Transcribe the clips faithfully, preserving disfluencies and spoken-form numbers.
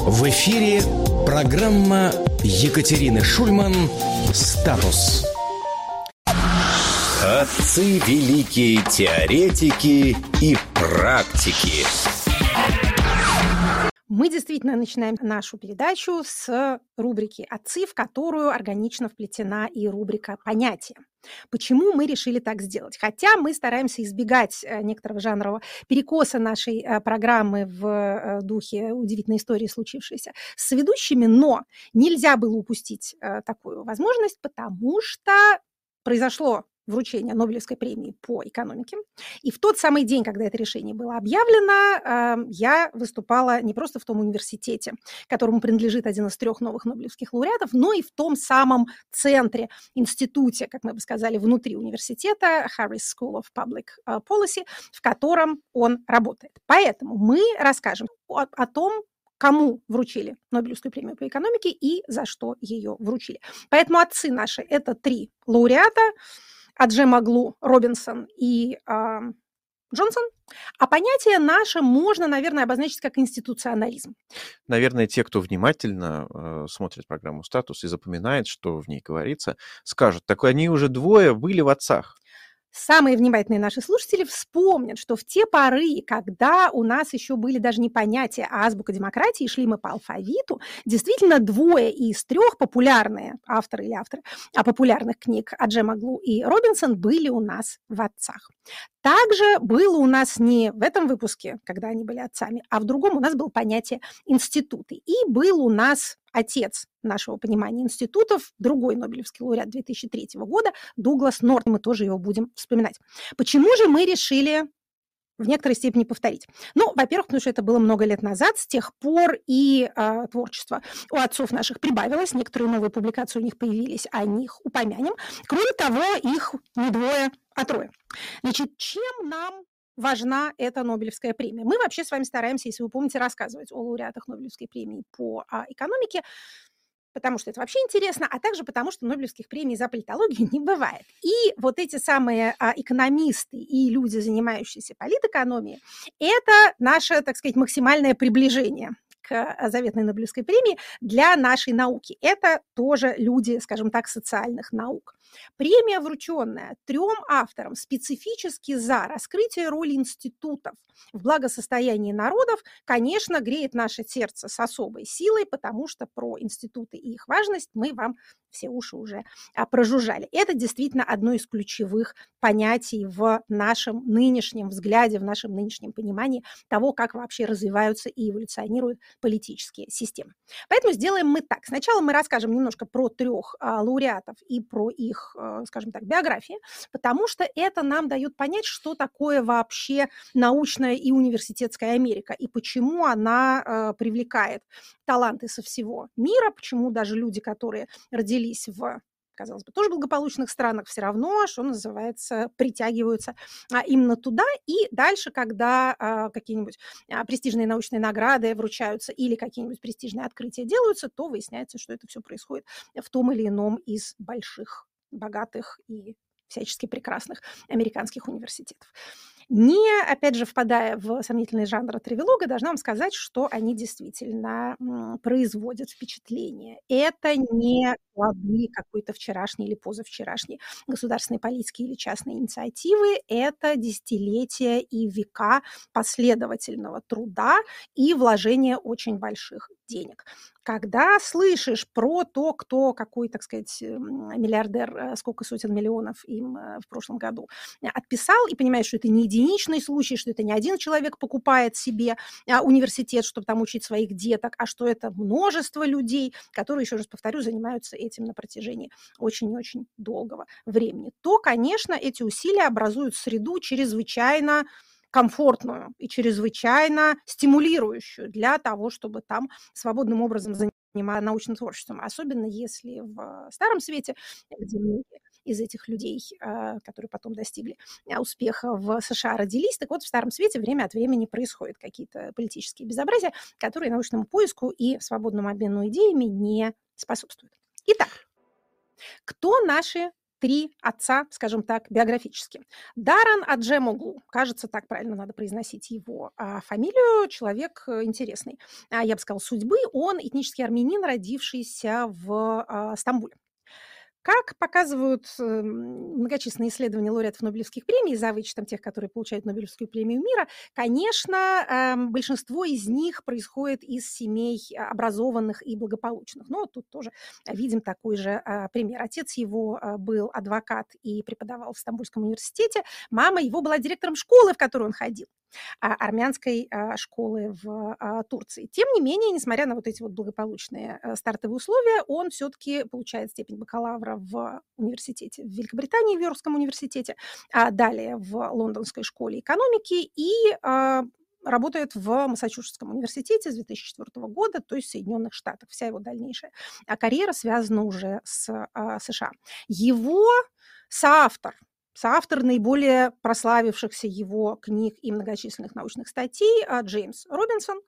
В эфире программа Екатерины Шульман «Статус». Отцы великие теоретики и практики. Мы действительно начинаем нашу передачу с рубрики «Отцы», в которую органично вплетена и рубрика «Понятия». Почему мы решили так сделать? Хотя мы стараемся избегать некоторого жанрового перекоса нашей программы в духе удивительной истории, случившейся с соведущими, но нельзя было упустить такую возможность, потому что произошло вручение Нобелевской премии по экономике. И в тот самый день, когда это решение было объявлено, я выступала не просто в том университете, которому принадлежит один из трех новых нобелевских лауреатов, но и в том самом центре, институте, как мы бы сказали, внутри университета, Harris School of Public Policy, в котором он работает. Поэтому мы расскажем о, о том, кому вручили Нобелевскую премию по экономике и за что ее вручили. Поэтому отцы наши – это три лауреата – Аджемоглу, Робинсон и э, Джонсон. А понятие наше можно, наверное, обозначить как институционализм. Наверное, те, кто внимательно э, смотрит программу «Статус» и запоминает, что в ней говорится, скажут, так они уже двое были в отцах. Самые внимательные наши слушатели вспомнят, что в те поры, когда у нас еще были даже не понятия, а азбука демократии, шли мы по алфавиту, действительно двое из трех популярные авторы или авторы а популярных книг Аджемоглу и Робинсон были у нас в отцах. Также было у нас не в этом выпуске, когда они были отцами, а в другом у нас было понятие институты. И был у нас отец нашего понимания институтов, другой Нобелевский лауреат две тысячи третьего года, Дуглас Норт. Мы тоже его будем вспоминать. Почему же мы решили в некоторой степени повторить? Ну, во-первых, потому что это было много лет назад, с тех пор и э, творчество у отцов наших прибавилось, некоторые новые публикации у них появились, о них упомянем. Кроме того, их не двое, а трое. Значит, чем нам важна эта Нобелевская премия? Мы вообще с вами стараемся, если вы помните, рассказывать о лауреатах Нобелевской премии по а, экономике, потому что это вообще интересно, а также потому, что Нобелевских премий за политологию не бывает. И вот эти самые а, экономисты и люди, занимающиеся политэкономией, это наше, так сказать, максимальное приближение к заветной Нобелевской премии для нашей науки. Это тоже люди, скажем так, социальных наук. Премия, врученная трем авторам специфически за раскрытие роли институтов в благосостоянии народов, конечно, греет наше сердце с особой силой, потому что про институты и их важность мы вам все уши уже а, прожужжали. Это действительно одно из ключевых понятий в нашем нынешнем взгляде, в нашем нынешнем понимании того, как вообще развиваются и эволюционируют политические системы. Поэтому сделаем мы так. Сначала мы расскажем немножко про трех а, лауреатов и про их, а, скажем так, биографии, потому что это нам дает понять, что такое вообще научная и университетская Америка, и почему она а, привлекает таланты со всего мира, почему даже люди, которые родились в, казалось бы, тоже благополучных странах, все равно, что называется, притягиваются а, именно туда. И дальше, когда а, какие-нибудь а, престижные научные награды вручаются или какие-нибудь престижные открытия делаются, то выясняется, что это все происходит в том или ином из больших, богатых и всячески прекрасных американских университетов. Не, опять же, впадая в сомнительный жанр тривиалога, должна вам сказать, что они действительно м, производят впечатление. Это не плоды какой-то вчерашней или позавчерашней государственной политики или частной инициативы. Это десятилетия и века последовательного труда и вложения очень больших денег. Когда слышишь про то, кто, какой, так сказать, миллиардер, сколько сотен миллионов им в прошлом году отписал, и понимаешь, что это не единичный случай, что это не один человек покупает себе университет, чтобы там учить своих деток, а что это множество людей, которые, еще раз повторю, занимаются этим на протяжении очень и очень долгого времени, то, конечно, эти усилия образуют среду чрезвычайно комфортную и чрезвычайно стимулирующую для того, чтобы там свободным образом заниматься научным творчеством. Особенно если в Старом Свете, где многие из этих людей, которые потом достигли успеха в США, родились, так вот в Старом Свете время от времени происходят какие-то политические безобразия, которые научному поиску и свободному обмену идеями не способствуют. Итак, кто наши три отца, скажем так, биографически. Даррен Аджемоглу, кажется, так правильно надо произносить его а, фамилию, человек э, интересный, а, я бы сказала, судьбы. Он этнический армянин, родившийся в а, Стамбуле. Как показывают э, многочисленные исследования лауреатов Нобелевских премий, за вычетом тех, которые получают Нобелевскую премию мира, конечно, эм, большинство из них происходит из семей а, образованных и благополучных. Но тут тоже видим такой же а, пример. Отец его а, был адвокат и преподавал в Стамбульском университете. Мама его была директором школы, в которую он ходил, а, армянской а, школы в а, Турции. Тем не менее, несмотря на вот эти вот благополучные а, стартовые условия, он все-таки получает степень бакалавра в университете в Великобритании, в Йоркском университете, а далее в Лондонской школе экономики и а, работает в Массачусетском университете с две тысячи четвёртого года, то есть в Соединенных Штатах. Вся его дальнейшая а, карьера связана уже с а, США. Его соавтор, соавтор наиболее прославившихся его книг и многочисленных научных статей а, Джеймс Робинсон.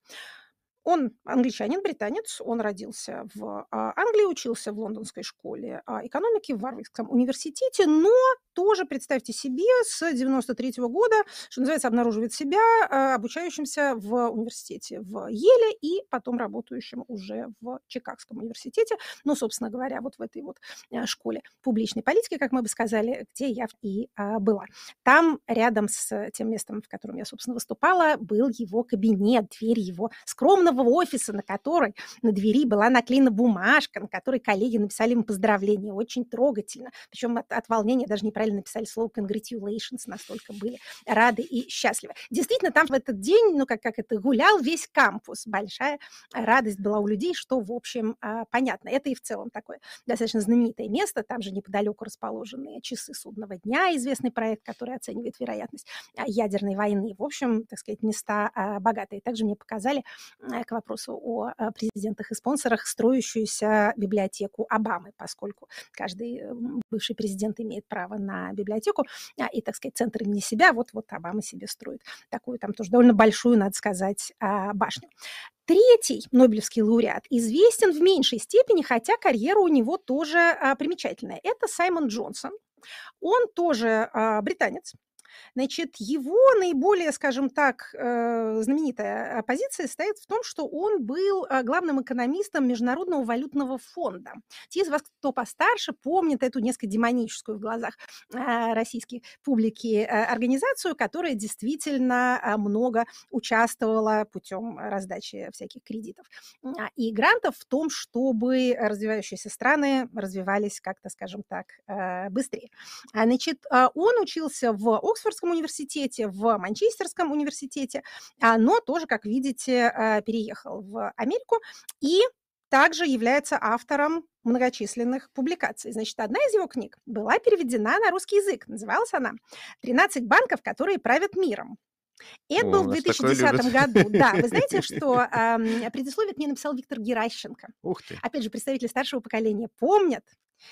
Он англичанин, британец, он родился в а, Англии, учился в Лондонской школе а, экономики, в Варвикском университете, но тоже, представьте себе, с девяносто третьего года, что называется, обнаруживает себя а, обучающимся в университете в Йеле и потом работающим уже в Чикагском университете, ну, собственно говоря, вот в этой вот а, школе публичной политики, как мы бы сказали, где я и а, была. Там, рядом с тем местом, в котором я, собственно, выступала, был его кабинет, дверь его скромного офиса, на которой на двери была наклеена бумажка, на которой коллеги написали ему поздравления. Очень трогательно. Причем от, от волнения даже неправильно написали слово congratulations, настолько были рады и счастливы. Действительно, там в этот день, ну, как, как это, гулял весь кампус. Большая радость была у людей, что, в общем, понятно. Это и в целом такое достаточно знаменитое место. Там же неподалеку расположены часы судного дня, известный проект, который оценивает вероятность ядерной войны. В общем, так сказать, места богатые. Также мне показали, к вопросу о президентах и спонсорах, строящуюся библиотеку Обамы, поскольку каждый бывший президент имеет право на библиотеку, и, так сказать, центр имени себя, вот-вот Обама себе строит такую там тоже довольно большую, надо сказать, башню. Третий нобелевский лауреат известен в меньшей степени, хотя карьера у него тоже примечательная. Это Саймон Джонсон. Он тоже британец. Значит, его наиболее, скажем так, э, знаменитая позиция состоит в том, что он был э, главным экономистом Международного валютного фонда. Те из вас, кто постарше, помнят эту несколько демоническую в глазах э, российской публики э, организацию, которая действительно э, много участвовала путем раздачи всяких кредитов э, и грантов в том, чтобы развивающиеся страны развивались как-то, скажем так, э, быстрее. А, значит, э, он учился в Оксфордском университете, в Манчестерском университете, но тоже, как видите, переехал в Америку и также является автором многочисленных публикаций. Значит, одна из его книг была переведена на русский язык. Называлась она «тринадцать банков, которые правят миром». Это О, был у в нас две тысячи такое десятом любят. году. Да, вы знаете, что э, предисловие к ней написал Виктор Геращенко. Ух ты, Опять же, представители старшего поколения помнят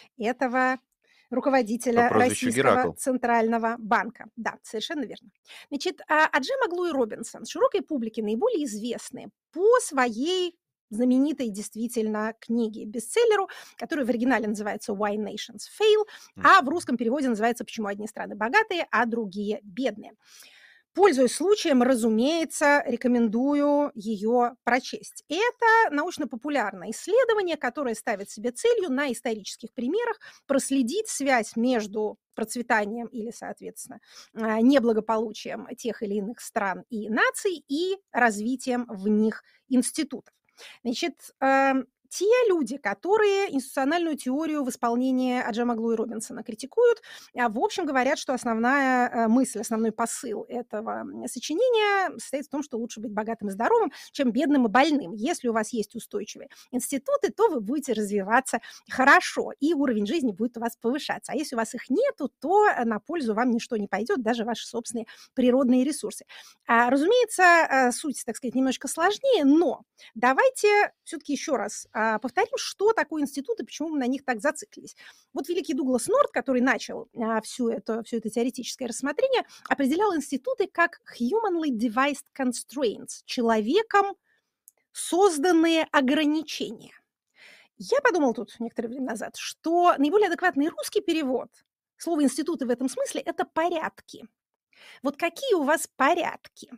этого по руководителя прозвищу Российского Геракл. центрального банка. Да, совершенно верно. Значит, а, Аджемоглу и Робинсон широкой публике наиболее известны по своей знаменитой действительно книге, бестселлеру, который в оригинале называется «Why Nations Fail», а в русском переводе называется «Почему одни страны богатые, а другие бедные». Пользуясь случаем, разумеется, рекомендую ее прочесть. Это научно-популярное исследование, которое ставит себе целью на исторических примерах проследить связь между процветанием или, соответственно, неблагополучием тех или иных стран и наций и развитием в них институтов. Значит, те люди, которые институциональную теорию в исполнении Аджемоглу и Робинсона критикуют, в общем, говорят, что основная мысль, основной посыл этого сочинения состоит в том, что лучше быть богатым и здоровым, чем бедным и больным. Если у вас есть устойчивые институты, то вы будете развиваться хорошо, и уровень жизни будет у вас повышаться. А если у вас их нету, то на пользу вам ничто не пойдет, даже ваши собственные природные ресурсы. Разумеется, суть, так сказать, немножко сложнее, но давайте все-таки еще раз повторим, что такое институт и почему мы на них так зациклились. Вот великий Дуглас Норт, который начал а, всю это, все это теоретическое рассмотрение, определял институты как humanly devised constraints, человеком созданные ограничения. Я подумала тут некоторое время назад, что наиболее адекватный русский перевод слово «институты» в этом смысле– это порядки. Вот какие у вас порядки?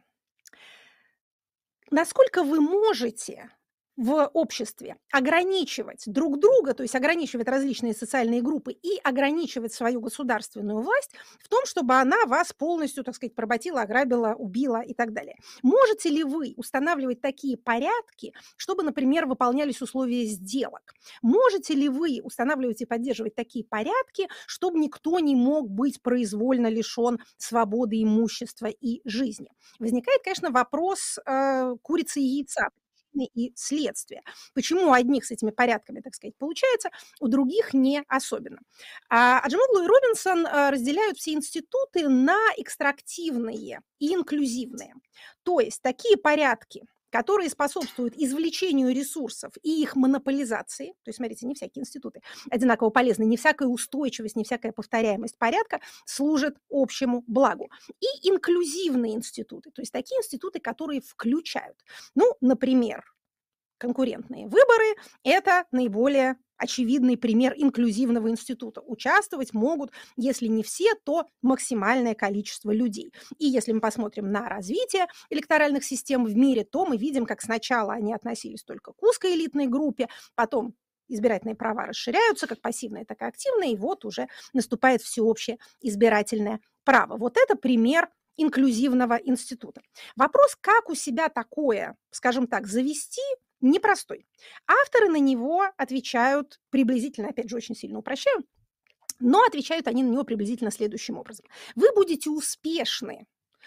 Насколько вы можете в обществе ограничивать друг друга, то есть ограничивать различные социальные группы и ограничивать свою государственную власть в том, чтобы она вас полностью, так сказать, поработила, ограбила, убила и так далее. Можете ли вы устанавливать такие порядки, чтобы, например, выполнялись условия сделок? Можете ли вы устанавливать и поддерживать такие порядки, чтобы никто не мог быть произвольно лишен свободы, имущества и жизни? Возникает, конечно, вопрос э, курицы и яйца и следствия. Почему у одних с этими порядками, так сказать, получается, у других не особенно. А Аджемоглу и Робинсон а, разделяют все институты на экстрактивные и инклюзивные. То есть такие порядки, которые способствуют извлечению ресурсов и их монополизации. То есть, смотрите, не всякие институты одинаково полезны, не всякая устойчивость, не всякая повторяемость порядка служит общему благу. И инклюзивные институты, то есть такие институты, которые включают. Ну, например, конкурентные выборы– это наиболее очевидный пример инклюзивного института. Участвовать могут, если не все, то максимальное количество людей. И если мы посмотрим на развитие электоральных систем в мире, то мы видим, как сначала они относились только к узкоэлитной группе, потом избирательные права расширяются, как пассивные, так и активные, и вот уже наступает всеобщее избирательное право. Вот это пример инклюзивного института. Вопрос, как у себя такое, скажем так, завести, непростой. Авторы на него отвечают приблизительно, опять же, очень сильно упрощаю, но отвечают они на него приблизительно следующим образом. Вы будете успешны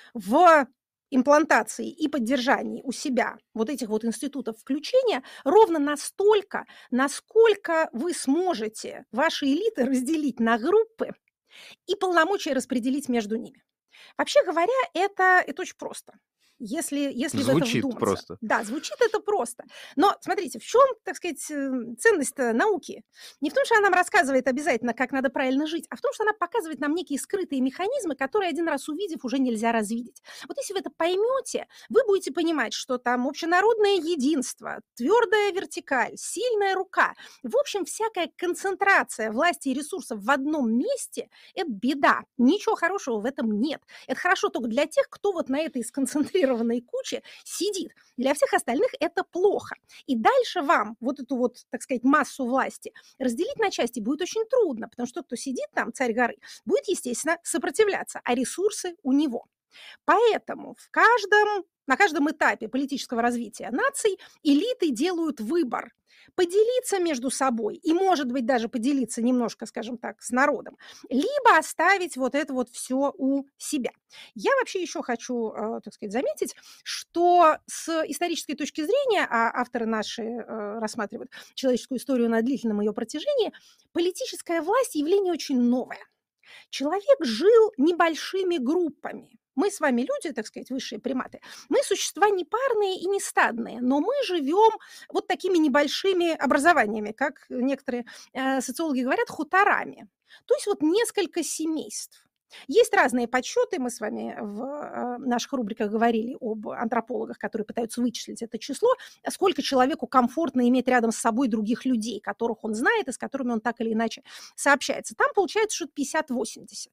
в имплантации и поддержании у себя вот этих вот институтов включения ровно настолько, насколько вы сможете ваши элиты разделить на группы и полномочия распределить между ними. Вообще говоря, это, это очень просто. Если, если в это Звучит вдуматься. просто. Да, звучит это просто. Но смотрите, в чем, так сказать, ценность науки? Не в том, что она нам рассказывает обязательно, как надо правильно жить, а в том, что она показывает нам некие скрытые механизмы, которые один раз увидев, уже нельзя развидеть. Вот если вы это поймете, вы будете понимать, что там общенародное единство, твердая вертикаль, сильная рука, в общем, всякая концентрация власти и ресурсов в одном месте – это беда. Ничего хорошего в этом нет. Это хорошо только для тех, кто вот на этой сконцентрированной куче сидит. Для всех остальных это плохо. И дальше вам вот эту вот, так сказать, массу власти разделить на части будет очень трудно, потому что тот, кто сидит там, царь горы, будет, естественно, сопротивляться, а ресурсы у него. Поэтому в каждом, на каждом этапе политического развития наций элиты делают выбор поделиться между собой и, может быть, даже поделиться немножко, скажем так, с народом, либо оставить вот это вот все у себя. Я вообще еще хочу, так сказать, заметить, что с исторической точки зрения, а авторы наши рассматривают человеческую историю на длительном ее протяжении, политическая власть явление очень новое. Человек жил небольшими группами. Мы с вами люди, так сказать, высшие приматы. Мы существа не парные и не стадные, но мы живем вот такими небольшими образованиями, как некоторые э, социологи говорят, хуторами. То есть вот несколько семейств. Есть разные подсчеты, мы с вами в э, наших рубриках говорили об антропологах, которые пытаются вычислить это число, сколько человеку комфортно иметь рядом с собой других людей, которых он знает и с которыми он так или иначе сообщается. Там получается, что пятьдесят-восемьдесят.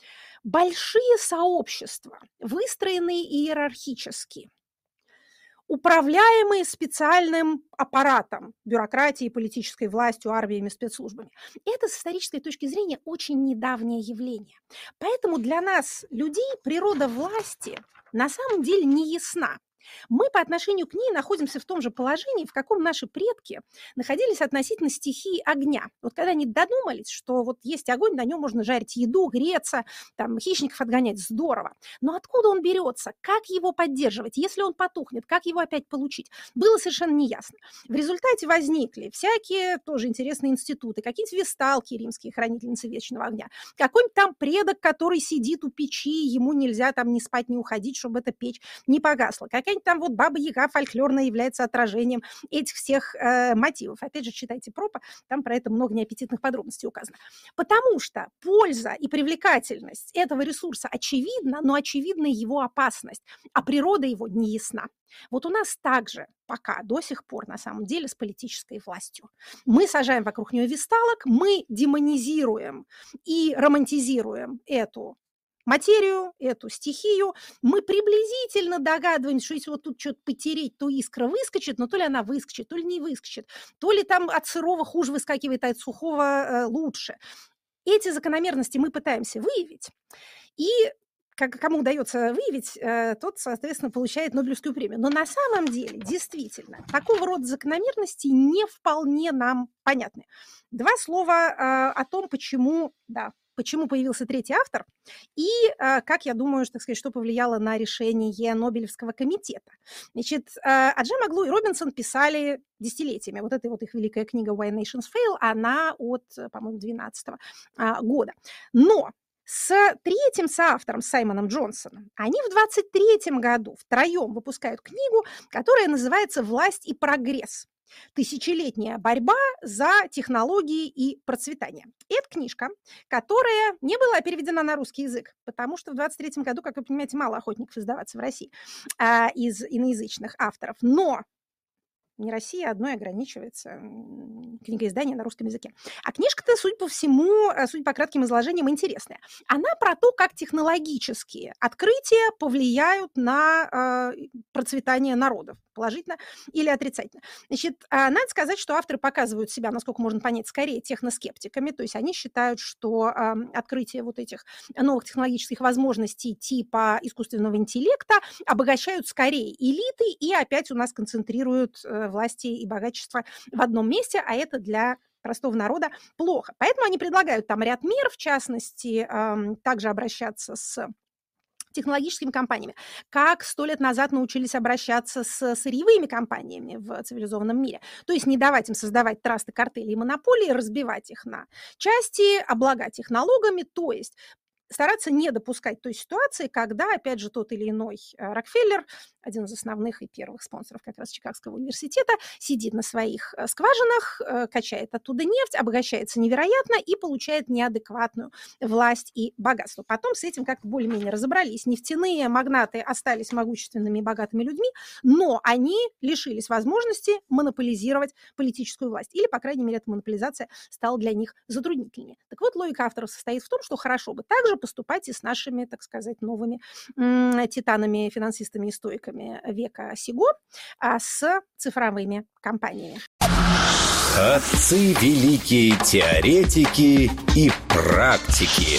Большие сообщества, выстроенные иерархически, управляемые специальным аппаратом, бюрократией, политической властью, армиями, спецслужбами. Это с исторической точки зрения очень недавнее явление. Поэтому для нас, людей, природа власти на самом деле не ясна. Мы по отношению к ней находимся в том же положении, в каком наши предки находились относительно стихии огня. Вот когда они додумались, что вот есть огонь, на нем можно жарить еду, греться, там, хищников отгонять, здорово. Но откуда он берется, как его поддерживать, если он потухнет, как его опять получить, было совершенно неясно. В результате возникли всякие тоже интересные институты, какие-то весталки, римские хранительницы вечного огня, какой-нибудь там предок, который сидит у печи, ему нельзя там ни спать, ни уходить, чтобы эта печь не погасла, какая-нибудь там вот Баба-Яга фольклорная является отражением этих всех э, мотивов. Опять же, читайте Пропа, там про это много неаппетитных подробностей указано. Потому что польза и привлекательность этого ресурса очевидна, но очевидна его опасность, а природа его не ясна. Вот у нас также пока, до сих пор, на самом деле, с политической властью. Мы сажаем вокруг нее висталок, мы демонизируем и романтизируем эту материю, эту стихию, мы приблизительно догадываемся, что если вот тут что-то потереть, то искра выскочит, но то ли она выскочит, то ли не выскочит, то ли там от сырого хуже выскакивает, а от сухого э, лучше. Эти закономерности мы пытаемся выявить, и как, кому удается выявить, э, тот, соответственно, получает Нобелевскую премию. Но на самом деле, действительно, такого рода закономерности не вполне нам понятны. Два слова э, о том, почему, да, почему появился третий автор и, как я думаю, что, так сказать, что повлияло на решение Нобелевского комитета. Значит, Аджемоглу и Робинсон писали десятилетиями. Вот эта вот их великая книга «Why Nations Fail», она от, по-моему, двенадцатого года. Но с третьим соавтором, Саймоном Джонсоном, они в двадцать третьем году втроем выпускают книгу, которая называется «Власть и прогресс. Тысячелетняя борьба за технологии и процветание». Это книжка, которая не была переведена на русский язык, потому что в двадцать третьем году, как вы понимаете, мало охотников издаваться в России а, из иноязычных авторов. Но не Россия одной ограничивается книгоиздание на русском языке. А книжка-то, судя по всему, судя по кратким изложениям, интересная. Она про то, как технологические открытия повлияют на э, процветание народов, положительно или отрицательно. Значит, э, надо сказать, что авторы показывают себя, насколько можно понять, скорее техноскептиками, то есть они считают, что э, открытие вот этих новых технологических возможностей типа искусственного интеллекта обогащают скорее элиты и опять у нас концентрируют э, власти и богачества в одном месте, а это для простого народа плохо. Поэтому они предлагают там ряд мер, в частности, э, также обращаться с технологическими компаниями, как сто лет назад научились обращаться с сырьевыми компаниями в цивилизованном мире. То есть не давать им создавать трасты, картели и монополии, разбивать их на части, облагать их налогами, то есть стараться не допускать той ситуации, когда, опять же, тот или иной Рокфеллер, один из основных и первых спонсоров как раз Чикагского университета, сидит на своих скважинах, качает оттуда нефть, обогащается невероятно и получает неадекватную власть и богатство. Потом с этим как-то более-менее разобрались. Нефтяные магнаты остались могущественными и богатыми людьми, но они лишились возможности монополизировать политическую власть. Или, по крайней мере, эта монополизация стала для них затруднительнее. Так вот, логика авторов состоит в том, что хорошо бы также поступать и с нашими, так сказать, новыми м- титанами, финансистами и стоиками века сего, а с цифровыми компаниями. Отцы великие теоретики и практики.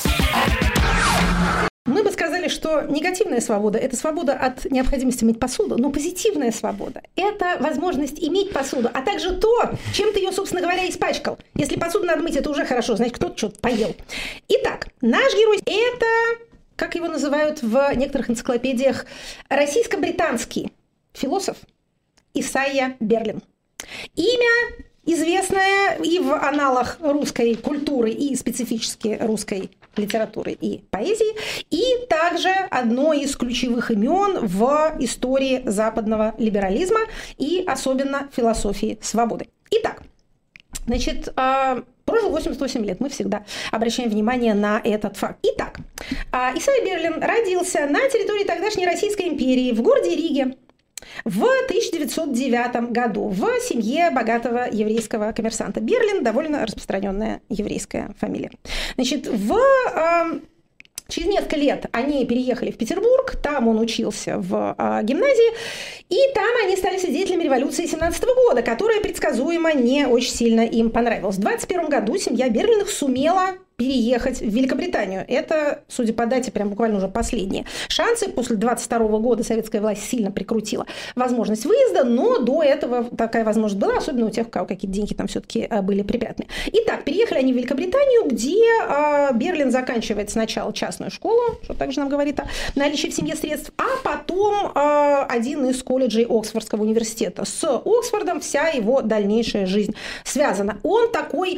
Мы бы сказали, что негативная свобода – это свобода от необходимости мыть посуду, но позитивная свобода – это возможность иметь посуду, а также то, чем ты ее, собственно говоря, испачкал. Если посуду надо мыть, это уже хорошо, значит, кто-то что-то поел. Итак, наш герой – это, как его называют в некоторых энциклопедиях, российско-британский философ Исайя Берлин. Имя известное и в аналах русской культуры, и специфически русской литературы и поэзии, и также одно из ключевых имен в истории западного либерализма и особенно философии свободы. Итак, значит, прожил восемьдесят восемь лет, мы всегда обращаем внимание на этот факт. Итак, Исайя Берлин родился на территории тогдашней Российской империи в городе Риге в тысяча девятьсот девятом году в семье богатого еврейского коммерсанта. Берлин – довольно распространенная еврейская фамилия. Значит, в, э, через несколько лет они переехали в Петербург, там он учился в э, гимназии, и там они стали свидетелями революции семнадцатого года, которая предсказуемо не очень сильно им понравилась. В двадцать первом году семья Берлиных сумела переехать в Великобританию. Это, судя по дате, прям буквально уже последние шансы. После двадцать второго года советская власть сильно прикрутила возможность выезда, но до этого такая возможность была, особенно у тех, у кого какие-то деньги там все-таки были припрятаны. Итак, переехали они в Великобританию, где э, Берлин заканчивает сначала частную школу, что также нам говорит о наличии в семье средств, а потом э, один из колледжей Оксфордского университета. С Оксфордом вся его дальнейшая жизнь связана. Он такой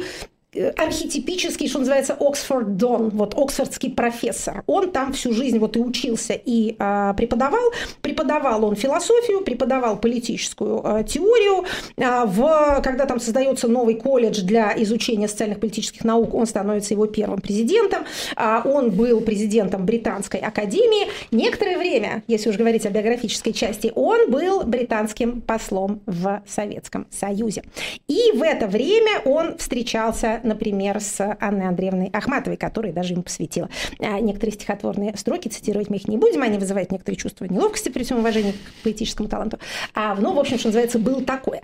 архетипический, что называется, Оксфорд Дон, вот оксфордский профессор. Он там всю жизнь вот и учился, и э, преподавал. Преподавал он философию, преподавал политическую э, теорию. Э, в, когда там создается новый колледж для изучения социальных политических наук, он становится его первым президентом. Э, он был президентом Британской академии. Некоторое время, если уж говорить о биографической части, он был британским послом в Советском Союзе. И в это время он встречался, например, с Анной Андреевной Ахматовой, которая даже ему посвятила некоторые стихотворные строки. Цитировать мы их не будем, они вызывают некоторые чувства неловкости при всем уважении к поэтическому таланту. А, ну, в общем, что называется, было такое.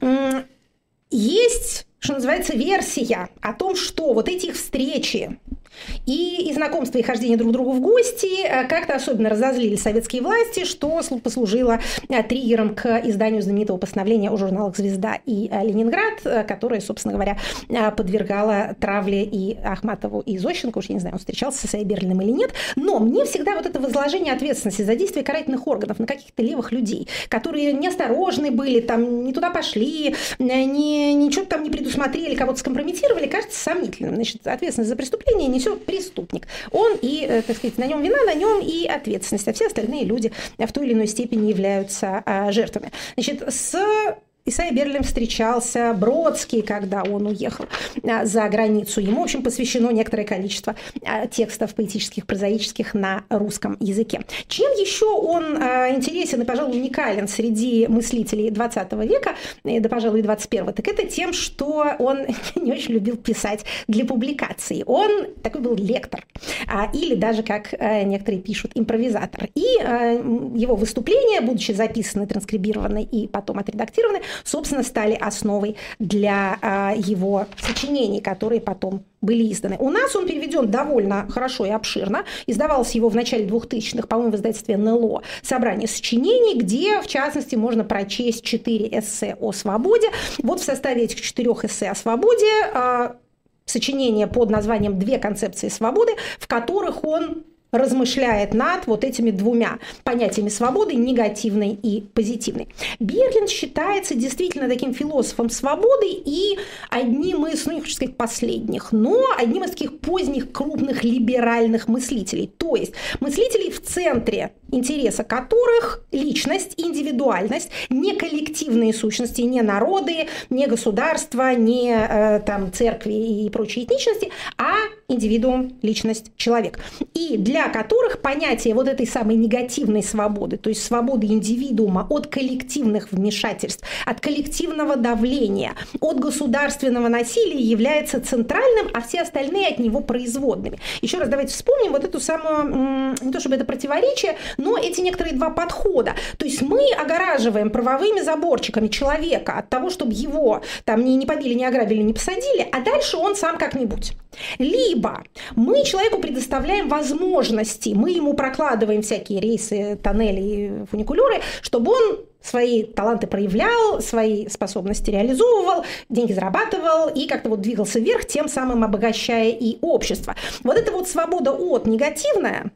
Есть, что называется, версия о том, что вот эти их встречи и, и знакомство, и хождение друг к другу в гости как-то особенно разозлили советские власти, что послужило триггером к изданию знаменитого постановления о журналах «Звезда» и «Ленинград», которое, собственно говоря, подвергало травле и Ахматову, и Зощенко. Уж я не знаю, он встречался со Исаей Берлиным или нет, но мне всегда вот это возложение ответственности за действия карательных органов на каких-то левых людей, которые неосторожны были, там, не туда пошли, не, ничего там не предусмотрели, кого-то скомпрометировали, кажется сомнительным. Значит, ответственность за преступление несет преступник. Он и, так сказать, на нем вина, на нем и ответственность, а все остальные люди в той или иной степени являются а, жертвами. Значит, с Исаией Берлиным встречался Бродский, когда он уехал а, за границу. Ему, в общем, посвящено некоторое количество а, текстов поэтических, прозаических на русском языке. Чем еще он а, интересен и, пожалуй, уникален среди мыслителей двадцатого века, да, пожалуй, и двадцать первого, так это тем, что он не очень любил писать для публикации. Он такой был лектор, а, или даже, как а, некоторые пишут, импровизатор. И а, его выступления, будучи записаны, транскрибированы и потом отредактированы, собственно, стали основой для а, его сочинений, которые потом были изданы. У нас он переведен довольно хорошо и обширно. Издавался его в начале двухтысячных, по-моему, в издательстве эн эл о «Собрание сочинений», где, в частности, можно прочесть четыре эссе о свободе. Вот в составе этих четырех эссе о свободе а, сочинение под названием «Две концепции свободы», в которых он размышляет над вот этими двумя понятиями свободы, негативной и позитивной. Берлин считается действительно таким философом свободы и одним из, ну, не хочу сказать последних, но одним из таких поздних крупных либеральных мыслителей. То есть мыслителей, в центре интереса которых личность, индивидуальность, не коллективные сущности, не народы, не государства, не э, там, церкви и прочие этничности, а индивидуум, личность, человек. И для которых понятие вот этой самой негативной свободы, то есть свободы индивидуума от коллективных вмешательств, от коллективного давления, от государственного насилия является центральным, а все остальные от него производными. Еще раз давайте вспомним вот эту самую, не то чтобы это противоречие, но эти некоторые два подхода. То есть мы огораживаем правовыми заборчиками человека от того, чтобы его там не, не побили, не ограбили, не посадили, а дальше он сам как-нибудь. Либо мы человеку предоставляем возможности, мы ему прокладываем всякие рейсы, тоннели, фуникулеры, чтобы он свои таланты проявлял, свои способности реализовывал, деньги зарабатывал и как-то вот двигался вверх, тем самым обогащая и общество. Вот эта вот свобода от негативная,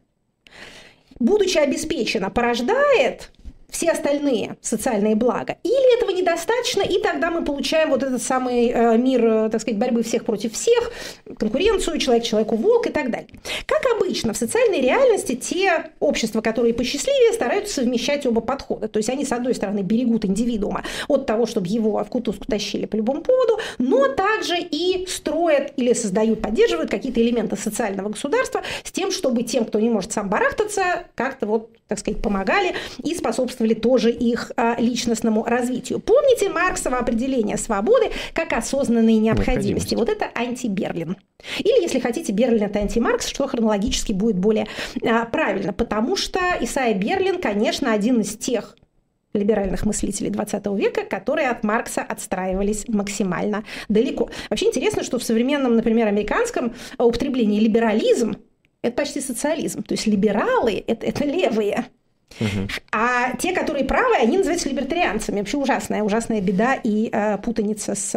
будучи обеспечена, порождает все остальные социальные блага. Или этого недостаточно, и тогда мы получаем вот этот самый э, мир, э, так сказать, борьбы всех против всех, конкуренцию, человек человеку волк и так далее. Как обычно, в социальной реальности те общества, которые посчастливее, стараются совмещать оба подхода. То есть они, с одной стороны, берегут индивидуума от того, чтобы его в кутузку тащили по любому поводу, но также и строят или создают, поддерживают какие-то элементы социального государства с тем, чтобы тем, кто не может сам барахтаться, как-то вот, так сказать, помогали и способствовали тоже их а, личностному развитию. Помните Марксово определение свободы как осознанной необходимости? Вот это анти-Берлин. Или, если хотите, Берлин – это анти-Маркс, что хронологически будет более а, правильно, потому что Исайя Берлин, конечно, один из тех либеральных мыслителей двадцатого века, которые от Маркса отстраивались максимально далеко. Вообще интересно, что в современном, например, американском употреблении либерализм – это почти социализм. То есть либералы – это, это левые. Uh-huh. А те, которые правые, они называются либертарианцами. Вообще ужасная, ужасная беда и э, путаница с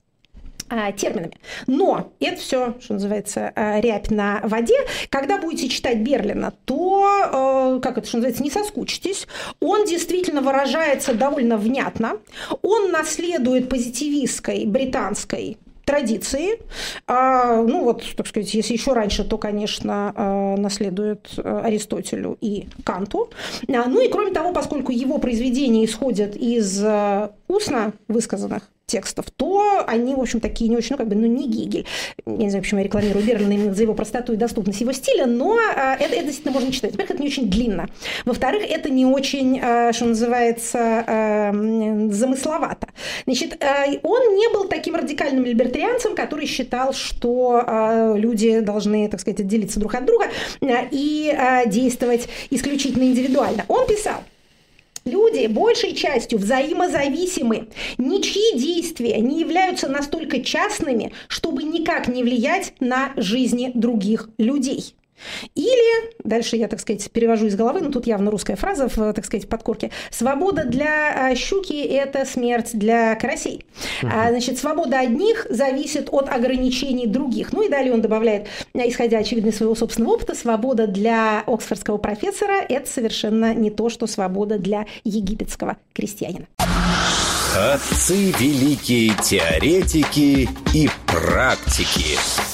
э, терминами. Но это все, что называется, э, рябь на воде. Когда будете читать Берлина, то, э, как это, что называется, не соскучитесь. Он действительно выражается довольно внятно. Он наследует позитивистской британской традиции. Ну вот, так сказать, если еще раньше, то, конечно, наследует Аристотелю и Канту. Ну и кроме того, поскольку его произведения исходят из устно высказанных текстов, то они, в общем, такие не очень, ну, как бы, ну, не Гегель. Я не знаю, почему я рекламирую Берлина именно за его простоту и доступность его стиля, но это, это действительно можно читать. Во-первых, это не очень длинно. Во-вторых, это не очень, что называется, замысловато. Значит, он не был таким радикальным либертарианцем, который считал, что люди должны, так сказать, отделиться друг от друга и действовать исключительно индивидуально. Он писал: люди большей частью взаимозависимы. Ничьи действия не являются настолько частными, чтобы никак не влиять на жизни других людей. Или, дальше я, так сказать, перевожу из головы, но тут явно русская фраза, в, так сказать, подкорке. Свобода для щуки – это смерть для карасей. А, значит, свобода одних зависит от ограничений других. Ну и далее он добавляет, исходя, очевидно, из своего собственного опыта, свобода для оксфордского профессора – это совершенно не то, что свобода для египетского крестьянина. Отцы великие теоретики и практики.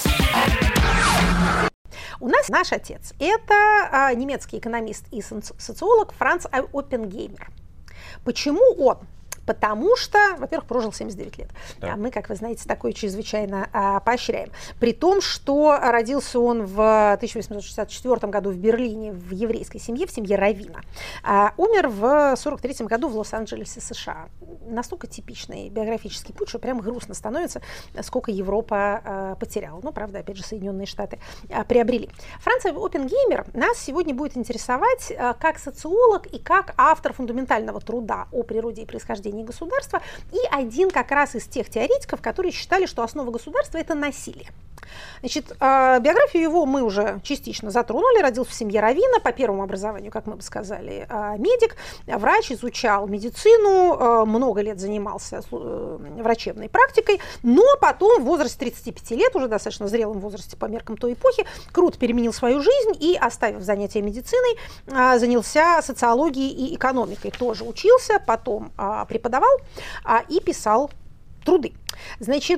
У нас наш отец – это а, немецкий экономист и социолог Франц Оппенгеймер. Почему он? Потому что, во-первых, прожил семьдесят девять лет. Да. А мы, как вы знаете, такое чрезвычайно а, поощряем. При том, что родился он в тысяча восемьсот шестьдесят четвёртом году в Берлине в еврейской семье, в семье раввина. А, умер в сорок третьем году в Лос-Анджелесе, США. Настолько типичный биографический путь, что прям грустно становится, сколько Европа а, потеряла. Ну, правда, опять же, Соединенные Штаты а, приобрели. Франц Оппенгеймер нас сегодня будет интересовать а, как социолог и как автор фундаментального труда о природе и происхождении государства, и один как раз из тех теоретиков, которые считали, что основа государства – это насилие. Значит, биографию его мы уже частично затронули. Родился в семье раввина, по первому образованию, как мы бы сказали, медик, врач, изучал медицину, много лет занимался врачебной практикой, но потом в возрасте тридцати пяти лет, уже достаточно зрелом возрасте по меркам той эпохи, круто переменил свою жизнь и, оставив занятия медициной, занялся социологией и экономикой. Тоже учился, потом преподавал и писал труды. Значит,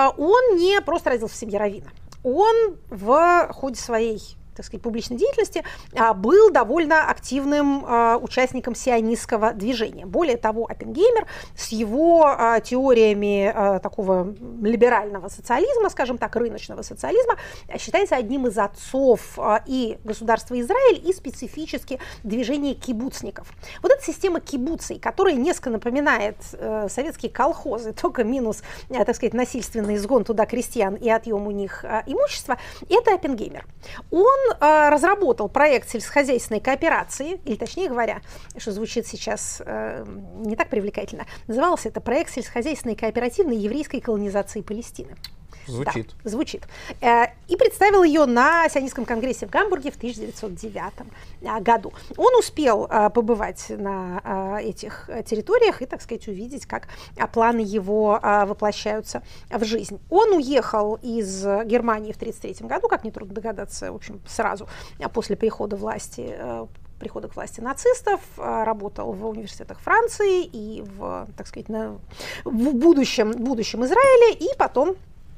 он не просто родился в семье раввина. Он в ходе своей, так сказать, публичной деятельности был довольно активным участником сионистского движения. Более того, Оппенгеймер с его теориями такого либерального социализма, скажем так, рыночного социализма, считается одним из отцов и государства Израиль, и специфически движения кибуцников. Вот эта система кибуцей, которая несколько напоминает советские колхозы, только минус, так сказать, насильственный изгон туда крестьян и отъем у них имущества, это Оппенгеймер. Он разработал проект сельскохозяйственной кооперации, или точнее говоря, что звучит сейчас э, не так привлекательно, назывался это проект сельскохозяйственной кооперативной еврейской колонизации Палестины. Звучит. Да, звучит. Э, и представил ее на Сионистском конгрессе в Гамбурге в тысяча девятьсот девятом году. Он успел э, побывать на э, этих территориях и, так сказать, увидеть, как э, планы его э, воплощаются в жизнь. Он уехал из Германии в тысяча девятьсот тридцать третьем году, как нетрудно догадаться, в общем, сразу после прихода власти э, прихода к власти нацистов, работал в университетах Франции и в, так сказать, на, в будущем, будущем Израиле, и потом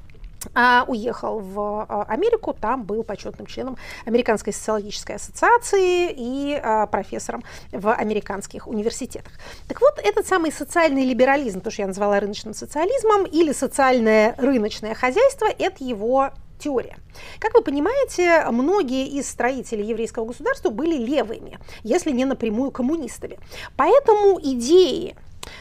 Uh, уехал в uh, Америку, там был почетным членом Американской социологической ассоциации и uh, профессором в американских университетах. Так вот, этот самый социальный либерализм, то, что я назвала рыночным социализмом, или социальное рыночное хозяйство, это его теория. Как вы понимаете, многие из строителей еврейского государства были левыми, если не напрямую коммунистами. Поэтому идеи,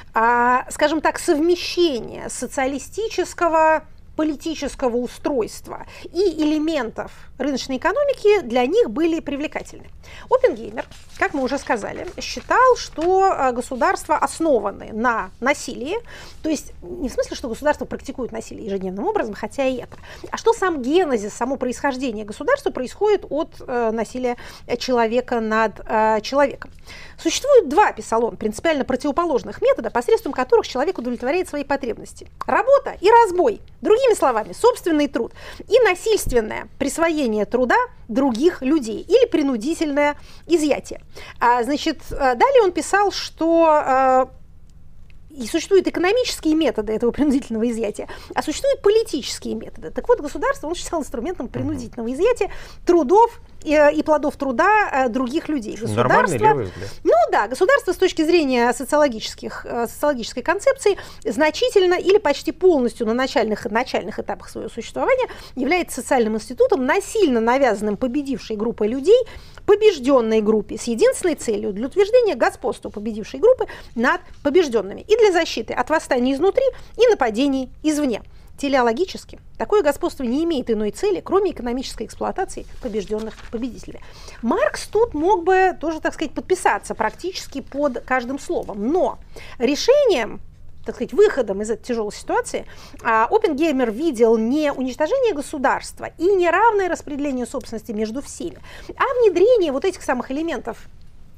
uh, скажем так, совмещения социалистического политического устройства и элементов рыночной экономики для них были привлекательны. Оппенгеймер, как мы уже сказали, считал, что государства основаны на насилии, то есть не в смысле, что государство практикует насилие ежедневным образом, хотя и это, а что сам генезис, само происхождение государства происходит от э, насилия человека над э, человеком. Существует два, писал он, принципиально противоположных метода, посредством которых человек удовлетворяет свои потребности. Работа и разбой. Другими словами, собственный труд и насильственное присвоение труда других людей или принудительное изъятие. А, значит, далее он писал, что и существуют экономические методы этого принудительного изъятия, а существуют политические методы. Так вот, государство, он считал инструментом принудительного изъятия трудов и, и плодов труда других людей. Нормальный левый взгляд. Ну да, государство с точки зрения социологических, социологической концепции значительно или почти полностью на начальных, начальных этапах своего существования является социальным институтом, насильно навязанным победившей группой людей, побежденной группе, с единственной целью для утверждения господства победившей группы над побежденными и для защиты от восстаний изнутри и нападений извне. Телеологически такое господство не имеет иной цели, кроме экономической эксплуатации побежденных победителей. Маркс тут мог бы тоже, так сказать, подписаться практически под каждым словом, но решением, так сказать, выходом из этой тяжелой ситуации Оппенгеймер видел не уничтожение государства и не равное распределение собственности между всеми, а внедрение вот этих самых элементов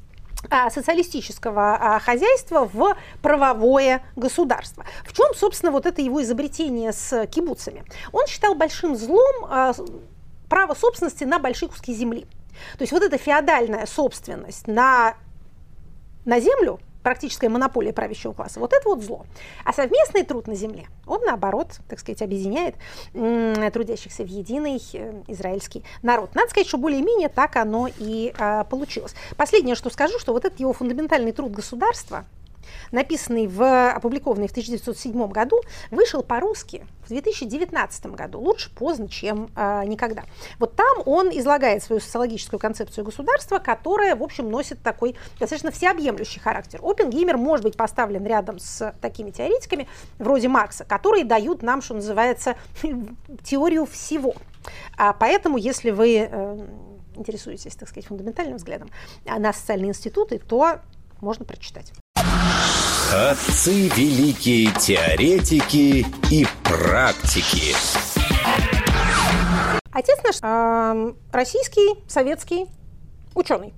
социалистического хозяйства в правовое государство. В чем, собственно, вот это его изобретение с кибуцами? Он считал большим злом право собственности на большие куски земли. То есть вот эта феодальная собственность на, на землю, практическая монополия правящего класса, вот это вот зло. А совместный труд на земле, он, наоборот, так сказать, объединяет м, трудящихся в единый э, израильский народ. Надо сказать, что более-менее так оно и э, получилось. Последнее, что скажу, что вот этот его фундаментальный труд государства, написанный, в, опубликованный в тысяча девятьсот седьмом году, вышел по-русски в две тысячи девятнадцатом году. Лучше поздно, чем э, никогда. Вот там он излагает свою социологическую концепцию государства, которая, в общем, носит такой достаточно всеобъемлющий характер. Оппенгеймер может быть поставлен рядом с такими теоретиками, вроде Маркса, которые дают нам, что называется, теорию всего. А поэтому, если вы э, интересуетесь, так сказать, фундаментальным взглядом на социальные институты, то можно прочитать. Отцы великие теоретики и практики. Отец наш э, российский, советский ученый.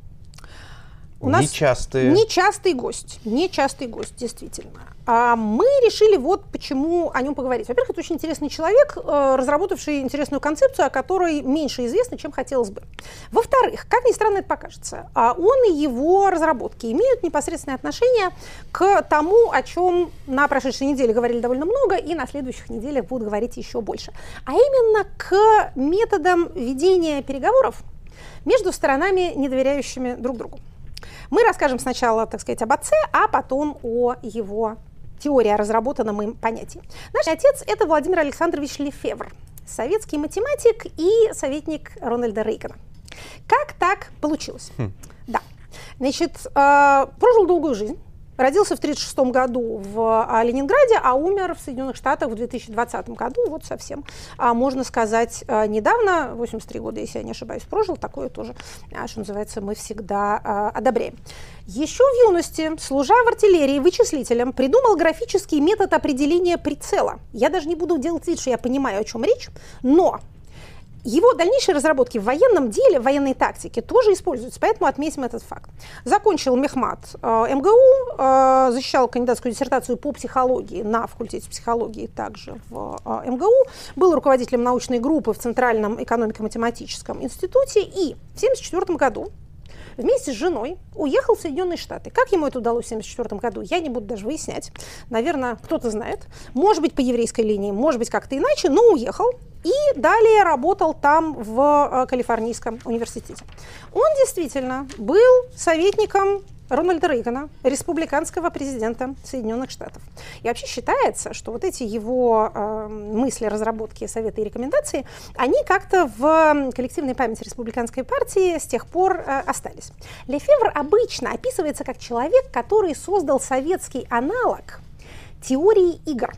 У нас нечастый. нечастый гость, нечастый гость, действительно. А мы решили вот почему о нем поговорить. Во-первых, это очень интересный человек, разработавший интересную концепцию, о которой меньше известно, чем хотелось бы. Во-вторых, как ни странно это покажется, он и его разработки имеют непосредственное отношение к тому, о чем на прошедшей неделе говорили довольно много, и на следующих неделях будут говорить еще больше. А именно к методам ведения переговоров между сторонами, не доверяющими друг другу. Мы расскажем сначала, так сказать, об отце, а потом о его теории, о разработанном им понятии. Наш отец – это Владимир Александрович Лефевр, советский математик и советник Рональда Рейгана. Как так получилось? Хм. Да. Значит, э, прожил долгую жизнь. Родился в тысяча девятьсот тридцать шестом году в Ленинграде, а умер в Соединенных Штатах в две тысячи двадцатом году, вот совсем, можно сказать, недавно, восемьдесят три года, если я не ошибаюсь, прожил, такое тоже, что называется, мы всегда одобряем. Еще в юности, служа в артиллерии вычислителем, придумал графический метод определения прицела. Я даже не буду делать вид, что я понимаю, о чем речь, но его дальнейшие разработки в военном деле, в военной тактике тоже используются, поэтому отметим этот факт. Закончил мехмат э, эм гэ у, э, защищал кандидатскую диссертацию по психологии на факультете психологии, также в э, эм гэ у, был руководителем научной группы в Центральном экономико-математическом институте и в тысяча девятьсот семьдесят четвёртом году вместе с женой уехал в Соединенные Штаты. Как ему это удалось в тысяча девятьсот семьдесят четвёртом году, я не буду даже выяснять. Наверное, кто-то знает. Может быть, по еврейской линии, может быть, как-то иначе, но уехал. И далее работал там в Калифорнийском университете. Он действительно был советником Рональда Рейгана, республиканского президента Соединенных Штатов. И вообще считается, что вот эти его э, мысли, разработки, советы и рекомендации, они как-то в коллективной памяти республиканской партии с тех пор э, остались. Лефевр обычно описывается как человек, который создал советский аналог теории игр.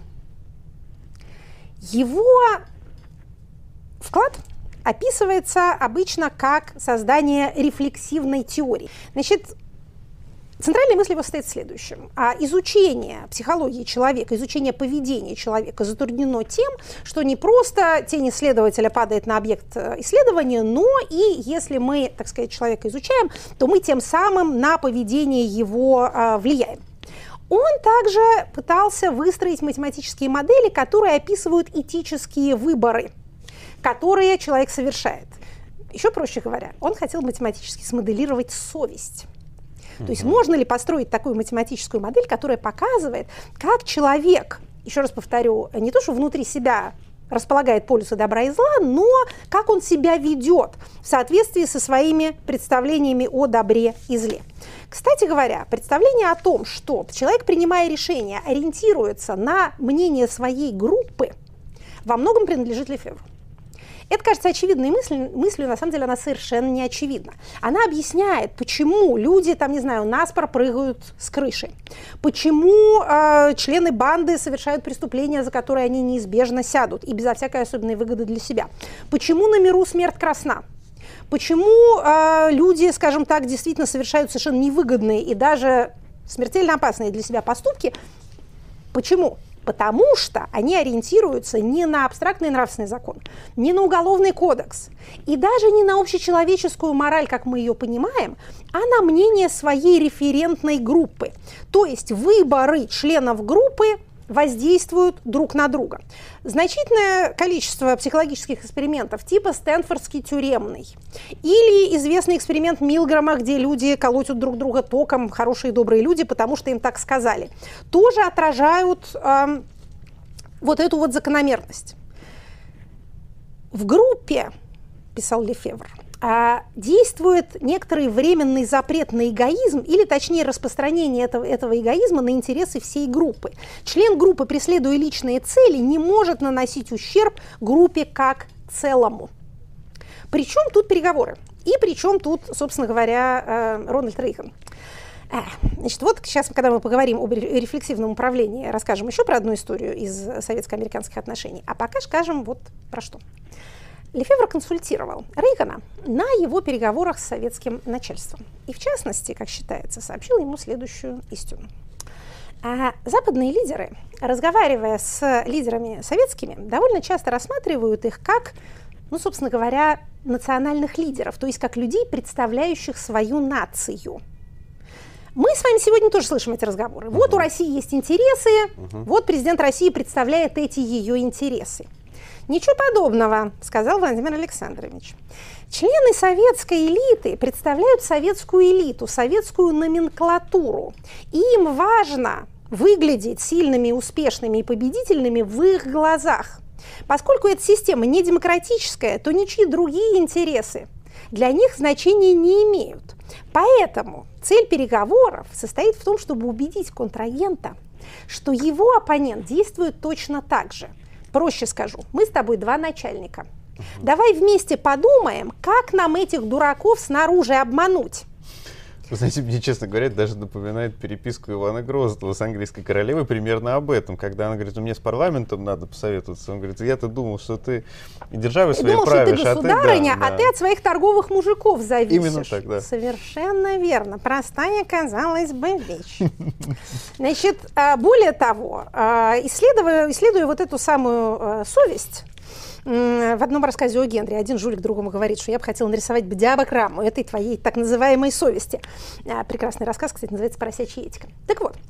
Его вклад описывается обычно как создание рефлексивной теории. Значит, центральная мысль его состоит в следующем. А изучение психологии человека, изучение поведения человека затруднено тем, что не просто тень исследователя падает на объект исследования, но и если мы, так сказать, человека изучаем, то мы тем самым на поведение его а, влияем. Он также пытался выстроить математические модели, которые описывают этические выборы, которые человек совершает. Еще проще говоря, он хотел математически смоделировать совесть. То есть можно ли построить такую математическую модель, которая показывает, как человек, еще раз повторю, не то, что внутри себя располагает полюсы добра и зла, но как он себя ведет в соответствии со своими представлениями о добре и зле. Кстати говоря, представление о том, что человек, принимая решение, ориентируется на мнение своей группы, во многом принадлежит Лефевру. Это кажется очевидной мыслью, мыслью, на самом деле она совершенно не очевидна. Она объясняет, почему люди, там, не знаю, наспор прыгают с крыши, почему э, члены банды совершают преступления, за которые они неизбежно сядут, и безо всякой особенной выгоды для себя, почему на миру смерть красна, почему э, люди, скажем так, действительно совершают совершенно невыгодные и даже смертельно опасные для себя поступки. Почему? Потому что они ориентируются не на абстрактный нравственный закон, не на уголовный кодекс и даже не на общечеловеческую мораль, как мы ее понимаем, а на мнение своей референтной группы. То есть выборы членов группы воздействуют друг на друга. Значительное количество психологических экспериментов типа Стэнфордский тюремный или известный эксперимент Милгрома, где люди колотят друг друга током, хорошие добрые люди, потому что им так сказали, тоже отражают э, вот эту вот закономерность. В группе, писал Лефевр, действует некоторый временный запрет на эгоизм, или точнее распространение этого, этого эгоизма на интересы всей группы. Член группы, преследуя личные цели, не может наносить ущерб группе как целому. Причем тут переговоры? И причем тут, собственно говоря, Рональд Рейган. Значит, вот сейчас, когда мы поговорим об рефлексивном управлении, расскажем еще про одну историю из советско-американских отношений, а пока скажем вот про что. Лефевр консультировал Рейгана на его переговорах с советским начальством. И в частности, как считается, сообщил ему следующую истину. А западные лидеры, разговаривая с лидерами советскими, довольно часто рассматривают их как, ну, собственно говоря, национальных лидеров, то есть как людей, представляющих свою нацию. Мы с вами сегодня тоже слышим эти разговоры. Uh-huh. Вот у России есть интересы, uh-huh. вот президент России представляет эти ее интересы. Ничего подобного, сказал Владимир Александрович. Члены советской элиты представляют советскую элиту, советскую номенклатуру. И им важно выглядеть сильными, успешными и победительными в их глазах. Поскольку эта система не демократическая, то ничьи другие интересы для них значения не имеют. Поэтому цель переговоров состоит в том, чтобы убедить контрагента, что его оппонент действует точно так же. Проще скажу, мы с тобой два начальника. Uh-huh. Давай вместе подумаем, как нам этих дураков снаружи обмануть. Вы знаете, мне, честно говоря, даже напоминает переписку Ивана Грозного с английской королевой примерно об этом, когда она говорит, мне с парламентом надо посоветоваться. Он говорит, я-то думал, что ты державы свои думал, правишь, что ты государыня, а ты, да, а да. ты от своих торговых мужиков зависишь. Именно так, да. Совершенно верно. Простая, казалось бы, вещь. Значит, более того, исследуя, исследуя вот эту самую совесть, в одном рассказе о Генри один жулик другому говорит, что я бы хотел нарисовать диаграмму этой твоей так называемой совести. Прекрасный рассказ, кстати, называется «Поросячья этика». Так вот,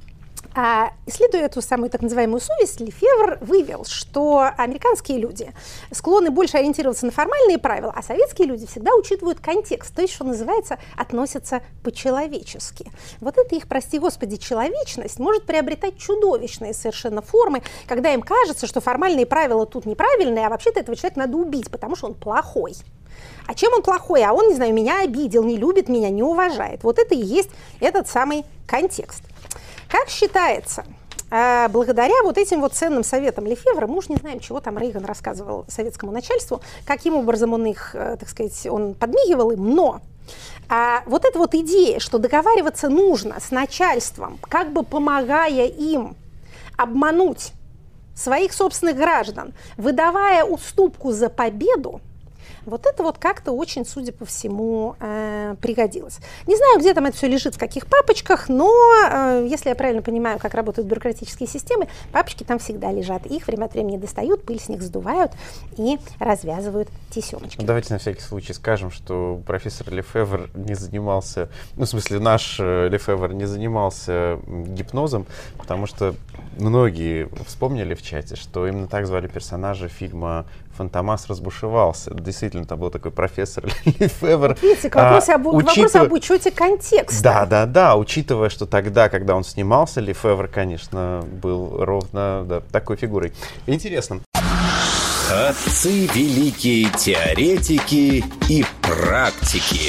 исследуя эту самую так называемую совесть, Лефевр вывел, что американские люди склонны больше ориентироваться на формальные правила, а советские люди всегда учитывают контекст, то есть, что называется, относятся по-человечески. Вот эта их, прости господи, человечность может приобретать чудовищные совершенно формы, когда им кажется, что формальные правила тут неправильные, а вообще-то этого человека надо убить, потому что он плохой. А чем он плохой? А он, не знаю, меня обидел, не любит меня, не уважает. Вот это и есть этот самый контекст. Как считается, благодаря вот этим вот ценным советам Лефевра, мы уж не знаем, чего там Рейган рассказывал советскому начальству, каким образом он их, так сказать, он подмигивал им, но а, вот эта вот идея, что договариваться нужно с начальством, как бы помогая им обмануть своих собственных граждан, выдавая уступку за победу, вот это вот как-то очень, судя по всему, э, пригодилось. Не знаю, где там это все лежит, в каких папочках, но, э, если я правильно понимаю, как работают бюрократические системы, папочки там всегда лежат. Их время от времени достают, пыль с них сдувают и развязывают тесемочки. Давайте на всякий случай скажем, что профессор Лефевр не занимался, ну, в смысле, наш Лефевр не занимался гипнозом, потому что многие вспомнили в чате, что именно так звали персонажа фильма «Фантомас разбушевался». Действительно, действительно там был такой профессор Лефевр. Вот видите, к вопросу, а, об, учитывая... к вопросу об учете контекста. Да, да, да, учитывая, что тогда, когда он снимался, Лефевр, конечно, был ровно да, такой фигурой. Интересно. Отцы великие теоретики и практики.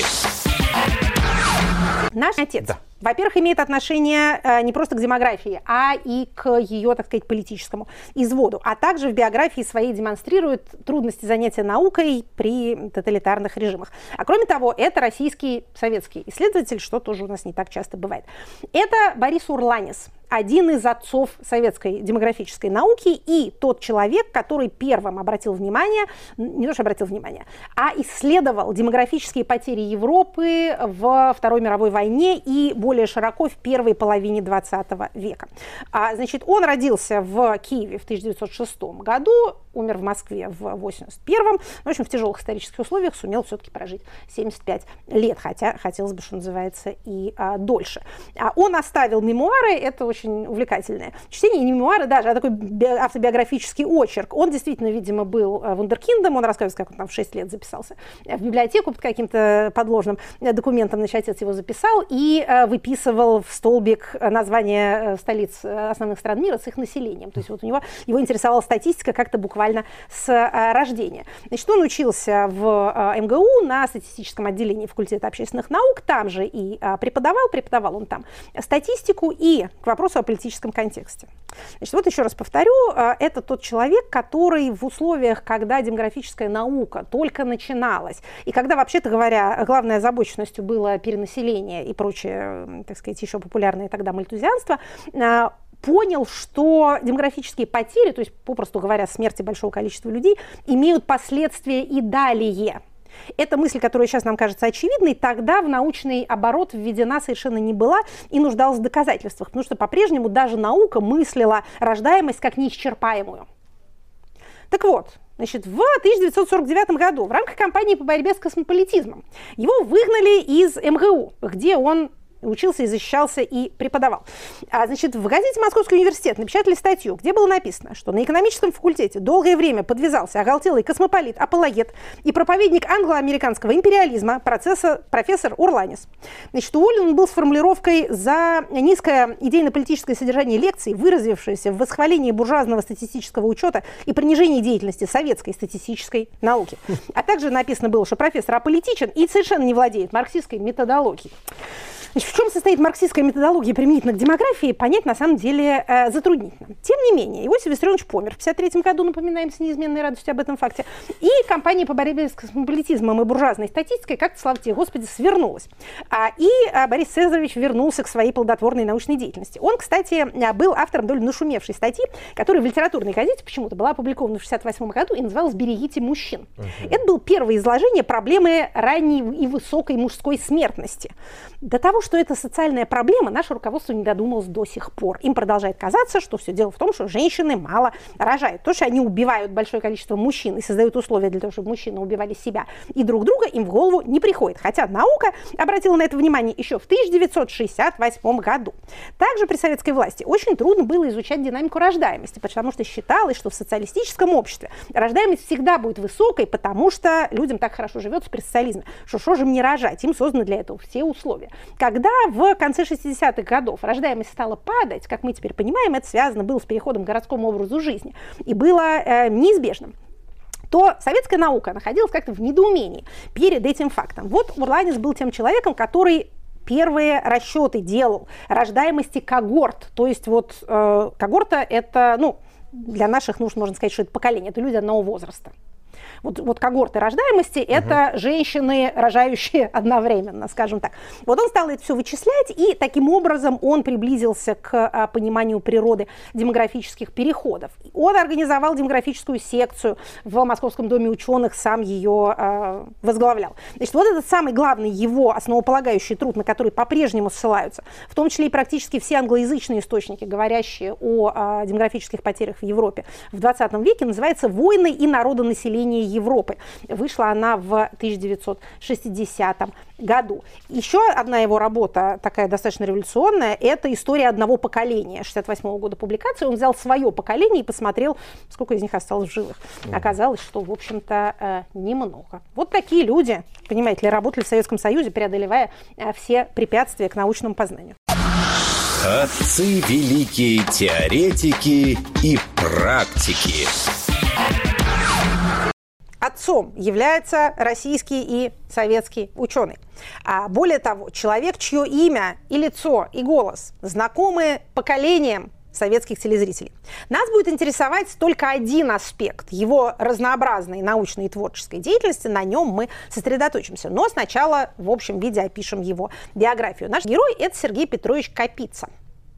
Наш отец, да. во-первых, имеет отношение э, не просто к демографии, а и к ее, так сказать, политическому изводу, а также в биографии своей демонстрирует трудности занятия наукой при тоталитарных режимах. А кроме того, это российский советский исследователь, что тоже у нас не так часто бывает. Это Борис Урланис, один из отцов советской демографической науки и тот человек, который первым обратил внимание, не то что обратил внимание, а исследовал демографические потери Европы во Второй мировой войне и более широко в первой половине двадцатого века. А, значит, он родился в Киеве в тысяча девятьсот шестом году, умер в Москве в восемьдесят первом. В общем, в тяжелых исторических условиях сумел все-таки прожить семьдесят пять лет, хотя хотелось бы, что называется, и а, дольше. А он оставил мемуары, это очень увлекательное чтение, не мемуары даже, а такой автобиографический очерк. Он действительно, видимо, был вундеркиндом, он рассказывает, как он там в шесть лет записался в библиотеку под каким-то подложным документом, значит, отец его записал и выписывал в столбик названия столиц основных стран мира с их населением. То есть вот у него, его интересовала статистика как-то буквально с рождения. Значит, он учился в эм гэ у на статистическом отделении факультета общественных наук, там же и преподавал, преподавал он там статистику и к вопросу о политическом контексте. Значит, вот еще раз повторю, это тот человек, который в условиях, когда демографическая наука только начиналась, и когда, вообще-то говоря, главной озабоченностью было перенаселение и прочее, так сказать, еще популярное тогда мальтузианство, понял, что демографические потери, то есть, попросту говоря, смерти большого количества людей, имеют последствия и далее. Эта мысль, которая сейчас нам кажется очевидной, тогда в научный оборот введена совершенно не была и нуждалась в доказательствах, потому что по-прежнему даже наука мыслила рождаемость как неисчерпаемую. Так вот, значит, в тысяча девятьсот сорок девятом году в рамках кампании по борьбе с космополитизмом его выгнали из эм гэ у, где он учился и защищался и преподавал. А, значит, в газете «Московский университет» напечатали статью, где было написано, что на экономическом факультете долгое время подвязался оголтелый космополит, апологет и проповедник англо-американского империализма процесса, профессор Урланис. Значит, уволен он был с формулировкой за низкое идейно-политическое содержание лекций, выразившееся в восхвалении буржуазного статистического учета и принижении деятельности советской статистической науки. А также написано было, что профессор аполитичен и совершенно не владеет марксистской методологией. Значит, в чем состоит марксистская методология применительно к демографии, понять на самом деле э, затруднительно. Тем не менее, Иосиф Виссарионович помер в пятьдесят третьем году, напоминаем с неизменной радостью об этом факте, и кампания по борьбе с космополитизмом и буржуазной статистикой как-то, слава тебе, Господи, свернулась. А, и а, Борис Цезаревич вернулся к своей плодотворной научной деятельности. Он, кстати, был автором довольно нашумевшей статьи, которая в литературной газете почему-то была опубликована в шестьдесят восьмом году и называлась «Берегите мужчин». Uh-huh. Это было первое изложение проблемы ранней и высокой мужской смертности. До того, что это социальная проблема, наше руководство не додумалось до сих пор. Им продолжает казаться, что все дело в том, что женщины мало рожают. То, что они убивают большое количество мужчин и создают условия для того, чтобы мужчины убивали себя и друг друга, им в голову не приходит. Хотя наука обратила на это внимание еще в тысяча девятьсот шестьдесят восьмом году. Также при советской власти очень трудно было изучать динамику рождаемости, потому что считалось, что в социалистическом обществе рождаемость всегда будет высокой, потому что людям так хорошо живется при социализме, что что же им не рожать, им созданы для этого все условия. Когда в конце шестидесятых годов рождаемость стала падать, как мы теперь понимаем, это связано было с переходом к городскому образу жизни и было э, неизбежным, то советская наука находилась как-то в недоумении перед этим фактом. Вот Урланис был тем человеком, который первые расчеты делал рождаемости когорт. То есть вот э, когорта это, ну, для наших нужд можно сказать, что это поколение, это люди одного возраста. Вот, вот когорты рождаемости – это uh-huh. женщины, рожающие одновременно, скажем так. Вот он стал это все вычислять, и таким образом он приблизился к а, пониманию природы демографических переходов. Он организовал демографическую секцию в Московском доме ученых, сам ее а, возглавлял. Значит, вот этот самый главный его основополагающий труд, на который по-прежнему ссылаются, в том числе и практически все англоязычные источники, говорящие о а, демографических потерях в Европе в двадцатом веке, называется «Войны и народонаселение поколение Европы». Вышла она в тысяча девятьсот шестидесятом году. Еще одна его работа, такая достаточно революционная, это «История одного поколения», шестьдесят восьмого года публикации. Он взял свое поколение и посмотрел, сколько из них осталось в живых. Оказалось, что, в общем-то, немного. Вот такие люди, понимаете ли, работали в Советском Союзе, преодолевая все препятствия к научному познанию. Отцы великие теоретики и практики. Отцом является российский и советский ученый. А более того, человек, чье имя и лицо, и голос знакомы поколениям советских телезрителей. Нас будет интересовать только один аспект его разнообразной научной и творческой деятельности. На нем мы сосредоточимся. Но сначала в общем виде опишем его биографию. Наш герой – это Сергей Петрович Капица.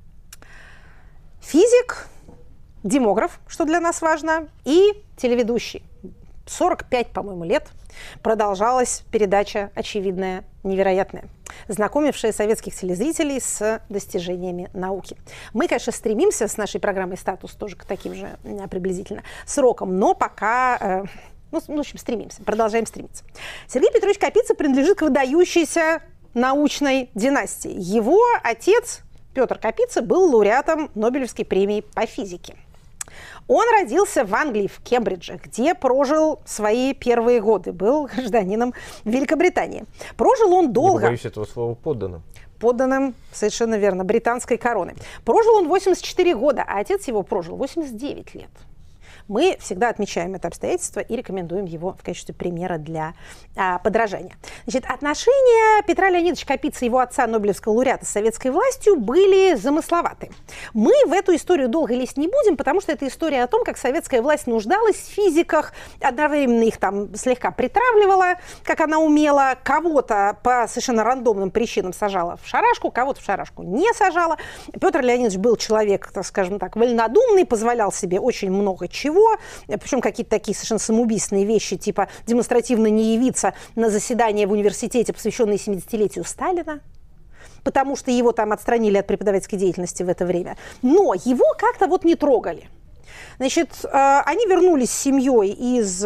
Физик, демограф, что для нас важно, и телеведущий. сорок пять, по-моему, лет продолжалась передача «Очевидное невероятное», знакомившая советских телезрителей с достижениями науки. Мы, конечно, стремимся с нашей программой «Статус» тоже к таким же приблизительно срокам, но пока, э, ну, в общем, стремимся, продолжаем стремиться. Сергей Петрович Капица принадлежит к выдающейся научной династии. Его отец Петр Капица был лауреатом Нобелевской премии по физике. Он родился в Англии, в Кембридже, где прожил свои первые годы, был гражданином Великобритании. Прожил он долго. Не боюсь этого слова подданным. Подданным, совершенно верно, британской короны. Прожил он восемьдесят четыре года, а отец его прожил восемьдесят девять лет. Мы всегда отмечаем это обстоятельство и рекомендуем его в качестве примера для а, подражания. Значит, отношения Петра Леонидовича Капицы и его отца, Нобелевского лауреата, с советской властью были замысловаты. Мы в эту историю долго лезть не будем, потому что это история о том, как советская власть нуждалась в физиках, одновременно их там слегка притравливала, как она умела, кого-то по совершенно рандомным причинам сажала в шарашку, кого-то в шарашку не сажала. Петр Леонидович был человек, так скажем так, вольнодумный, позволял себе очень много чего. Причем какие-то такие совершенно самоубийственные вещи, типа демонстративно не явиться на заседание в университете, посвященное семидесятилетию Сталина, потому что его там отстранили от преподавательской деятельности в это время. Но его как-то вот не трогали. Значит, они вернулись с семьей из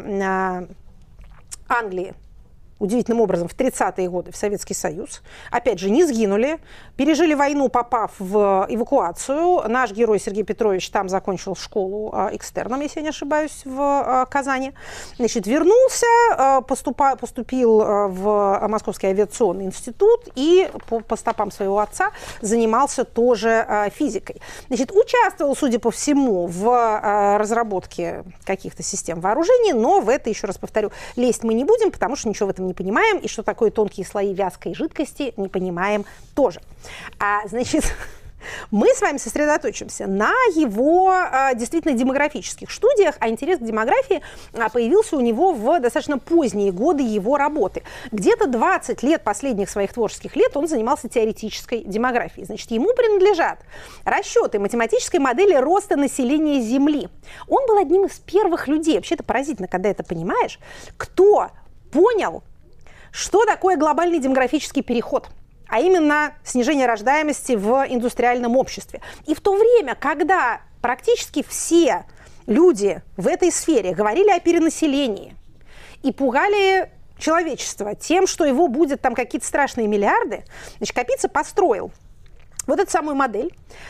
Англии удивительным образом в тридцатые годы в Советский Союз. Опять же, не сгинули, пережили войну, попав в эвакуацию. Наш герой Сергей Петрович там закончил школу экстерном, если я не ошибаюсь, в Казани. Значит, вернулся, поступа, поступил в Московский авиационный институт и по, по стопам своего отца занимался тоже физикой. Значит, участвовал, судя по всему, в разработке каких-то систем вооружений, но в это, еще раз повторю, лезть мы не будем, потому что ничего в этом не понимаем, и что такое тонкие слои вязкой жидкости, не понимаем тоже. А, значит, мы с вами сосредоточимся на его а, действительно демографических студиях, а интерес к демографии а, появился у него в достаточно поздние годы его работы. Где-то двадцать лет последних своих творческих лет он занимался теоретической демографией. Значит, ему принадлежат расчеты математической модели роста населения Земли. Он был одним из первых людей, вообще это поразительно, когда это понимаешь, кто понял, что такое глобальный демографический переход, а именно снижение рождаемости в индустриальном обществе. И в то время, когда практически все люди в этой сфере говорили о перенаселении и пугали человечество тем, что его будет там какие-то страшные миллиарды, значит, Капица построил вот эту самую модель,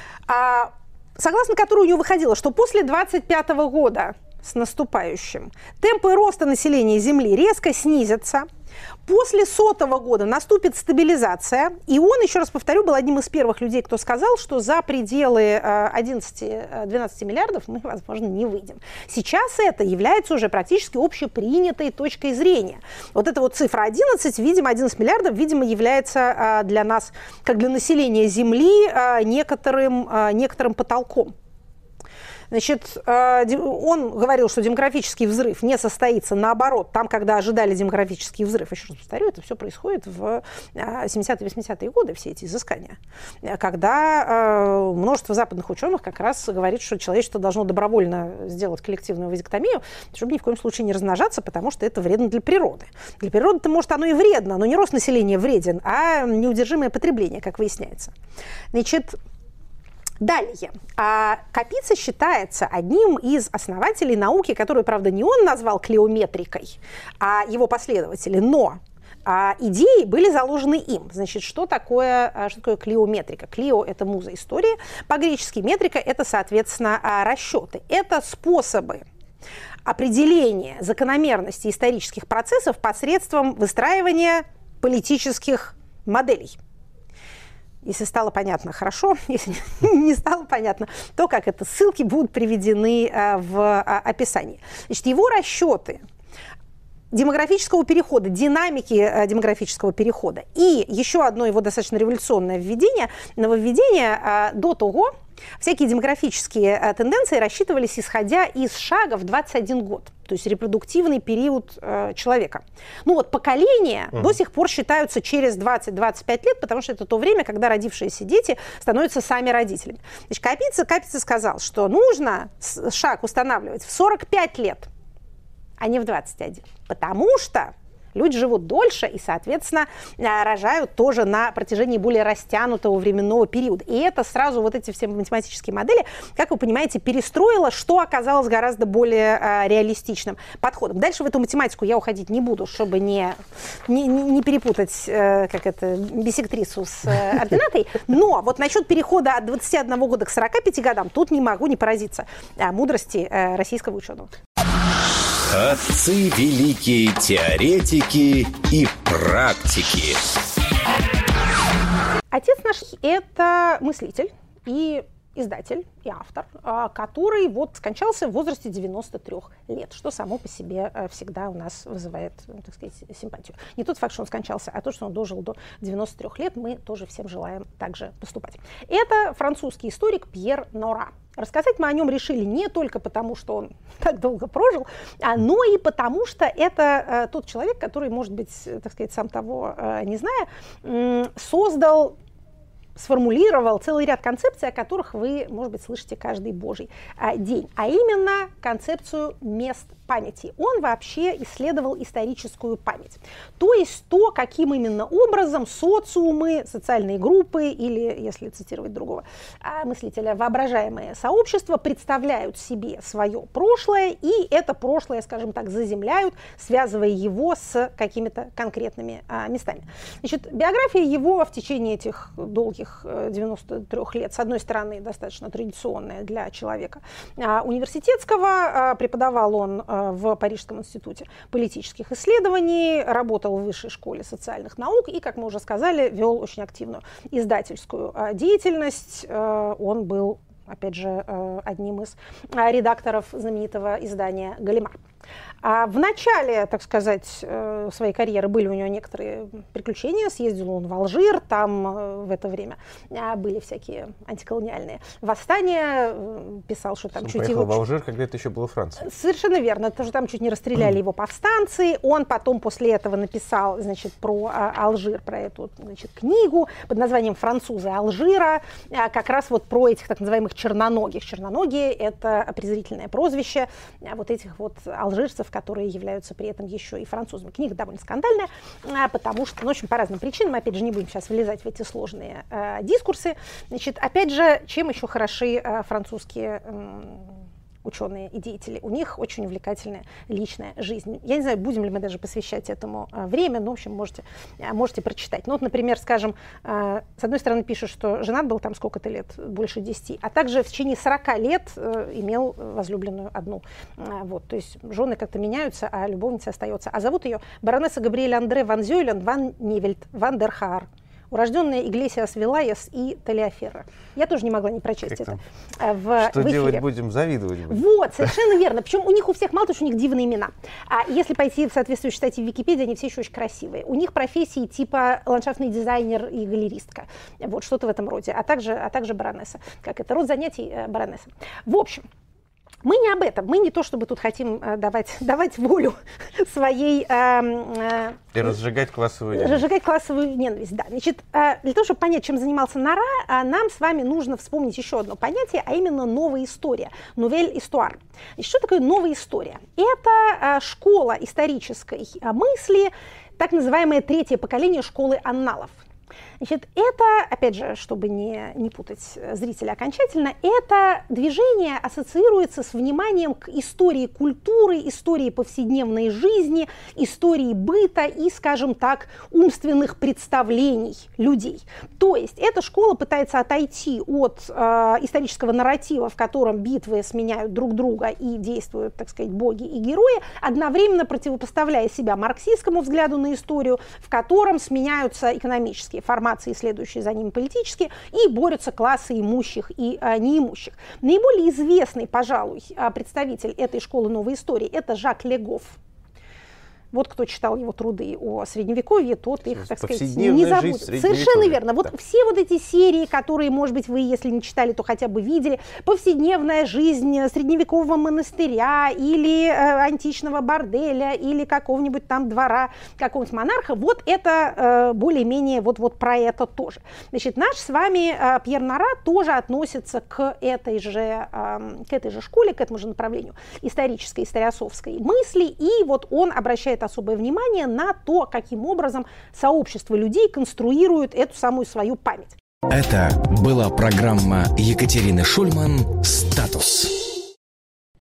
согласно которой у него выходило, что после двадцать пятого года с наступающим темпы роста населения Земли резко снизятся. После сотого года наступит стабилизация, и он, еще раз повторю, был одним из первых людей, кто сказал, что за пределы одиннадцати-двенадцати миллиардов мы, возможно, не выйдем. Сейчас это является уже практически общепринятой точкой зрения. Вот эта вот цифра одиннадцать, видимо, одиннадцать миллиардов, видимо, является для нас, как для населения Земли, некоторым, некоторым потолком. Значит, он говорил, что демографический взрыв не состоится, наоборот, там, когда ожидали демографический взрыв, еще раз повторю, это все происходит в семидесятые-восьмидесятые годы, все эти изыскания, когда множество западных ученых как раз говорит, что человечество должно добровольно сделать коллективную вазэктомию, чтобы ни в коем случае не размножаться, потому что это вредно для природы. Для природы-то, может, оно и вредно, но не рост населения вреден, а неудержимое потребление, как выясняется. Значит, Далее. Капица считается одним из основателей науки, которую, правда, не он назвал клеометрикой, а его последователи, но идеи были заложены им. Значит, что такое, что такое клеометрика? Клео – это муза истории, по-гречески метрика – это, соответственно, расчеты. Это способы определения закономерности исторических процессов посредством выстраивания политических моделей. Если стало понятно, хорошо. Если не стало понятно, то как это, ссылки будут приведены в описании. Значит, его расчеты демографического перехода, динамики демографического перехода и еще одно его достаточно революционное введение, нововведение до того, всякие демографические тенденции рассчитывались исходя из шага в двадцать один год, то есть репродуктивный период э, человека. Ну вот поколения mm. до сих пор считаются через двадцать-двадцать пять лет, потому что это то время, когда родившиеся дети становятся сами родителями. Значит, Капица, Капица сказал, что нужно шаг устанавливать в сорок пять лет, а не в двадцать один, потому что люди живут дольше и, соответственно, рожают тоже на протяжении более растянутого временного периода. И это сразу вот эти все математические модели, как вы понимаете, перестроило, что оказалось гораздо более а, реалистичным подходом. Дальше в эту математику я уходить не буду, чтобы не, не, не перепутать э, как это, биссектрису с э, ординатой. Но вот насчет перехода от двадцати одного года к сорока пяти годам тут не могу не поразиться а, мудрости э, российского ученого. Отцы великие теоретики и практики. Отец наш – это мыслитель и издатель, и автор, который вот скончался в возрасте девяноста трёх лет, что само по себе всегда у нас вызывает, так сказать, симпатию. Не тот факт, что он скончался, а то, что он дожил до девяноста трёх лет, мы тоже всем желаем также поступать. Это французский историк Пьер Нора. Рассказать мы о нем решили не только потому, что он так долго прожил, но и потому, что это э, тот человек, который, может быть, так сказать, сам того э, не зная, э, создал, сформулировал целый ряд концепций, о которых вы, может быть, слышите каждый божий э, день, а именно концепцию мест памяти. Он вообще исследовал историческую память. То есть то, каким именно образом социумы, социальные группы или, если цитировать другого мыслителя, воображаемые сообщества представляют себе свое прошлое и это прошлое, скажем так, заземляют, связывая его с какими-то конкретными а, местами. Значит, биография его в течение этих долгих девяноста трёх лет, с одной стороны, достаточно традиционная для человека а, университетского. А, преподавал он в Парижском институте политических исследований, работал в Высшей школе социальных наук и, как мы уже сказали, вел очень активную издательскую деятельность. Он был, опять же, одним из редакторов знаменитого издания «Галlimard». А в начале, так сказать, своей карьеры были у него некоторые приключения. Съездил он в Алжир, там в это время были всякие антиколониальные восстания. Писал, что там он чуть поехал его... в Алжир, когда это еще было Франция. Совершенно верно. Тоже там чуть не расстреляли его повстанцы. Он потом после этого написал, значит, про Алжир, про эту, значит, книгу под названием «Французы Алжира», как раз вот про этих так называемых черноногих. Черноногие – это презрительное прозвище вот этих вот алжирцев, которые являются при этом еще и французами. Книга довольно скандальная, потому что, ну, в общем, по разным причинам, опять же, не будем сейчас влезать в эти сложные э, дискурсы. Значит, опять же, чем еще хороши э, французские э, ученые и деятели? У них очень увлекательная личная жизнь. Я не знаю, будем ли мы даже посвящать этому э, время, но, в общем, можете, э, можете прочитать. Ну, вот, например, скажем, э, с одной стороны пишут, что женат был там сколько-то лет, больше десяти, а также в течение сорока лет э, имел возлюбленную одну. Э, вот, то есть жены как-то меняются, а любовница остается. А зовут ее баронесса Габриэль Андре ван Зёйлен ван Невельт ван дер Хаар, урожденная Иглесиас Вилаяс и Талиаферра. Я тоже не могла не прочесть как это в, Что в делать будем? Завидовать будем. Вот, совершенно верно. Причем у них у всех мало того, что у них дивные имена. А если пойти в соответствующей статье в Википедии, они все еще очень красивые. У них профессии типа ландшафтный дизайнер и галеристка. Вот, что-то в этом роде. А также, а также баронесса. Как это? Род занятий э, баронесса. В общем, мы не об этом. Мы не то, чтобы тут хотим э, давать, давать волю своей... Э, э, И разжигать классовую ненависть. Разжигать классовую ненависть, да. Значит, э, для того, чтобы понять, чем занимался Нора, э, нам с вами нужно вспомнить еще одно понятие, а именно новая история. Nouvelle histoire. Значит, что такое новая история? Это э, школа исторической э, мысли, так называемое третье поколение школы анналов. Значит, это, опять же, чтобы не, не путать зрителя окончательно, это движение ассоциируется с вниманием к истории культуры, истории повседневной жизни, истории быта и, скажем так, умственных представлений людей. То есть эта школа пытается отойти от э, исторического нарратива, в котором битвы сменяют друг друга и действуют, так сказать, боги и герои, одновременно противопоставляя себя марксистскому взгляду на историю, в котором сменяются экономические форматы, следующие за ним политические, и борются классы имущих и а, неимущих. Наиболее известный, пожалуй, представитель этой школы новой истории – это Жак Легоф. Вот кто читал его труды о Средневековье, тот их, так сказать, не забудет. Совершенно верно. Вот да. Все вот эти серии, которые, может быть, вы, если не читали, то хотя бы видели, повседневная жизнь средневекового монастыря или э, античного борделя или какого-нибудь там двора какого-нибудь монарха, вот это э, более-менее вот, вот про это тоже. Значит, наш с вами э, Пьер Нора тоже относится к этой же, э, к этой же школе, к этому же направлению исторической, историософской мысли, и вот он обращает особое внимание на то, каким образом сообщество людей конструирует эту самую свою память. Это была программа Екатерины Шульман «Статус».